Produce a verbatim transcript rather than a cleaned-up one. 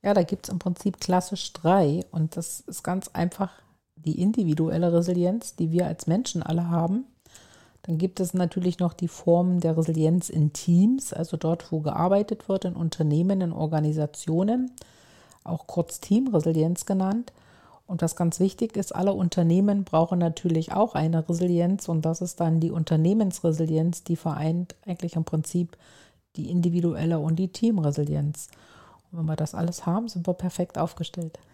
Ja, da gibt es im Prinzip klassisch drei und das ist ganz einfach die individuelle Resilienz, die wir als Menschen alle haben. Dann gibt es natürlich noch die Formen der Resilienz in Teams, also dort, wo gearbeitet wird, in Unternehmen, in Organisationen, auch kurz Teamresilienz genannt. Und was ganz wichtig ist, alle Unternehmen brauchen natürlich auch eine Resilienz und das ist dann die Unternehmensresilienz, die vereint eigentlich im Prinzip die individuelle und die Teamresilienz. Und wenn wir das alles haben, sind wir perfekt aufgestellt.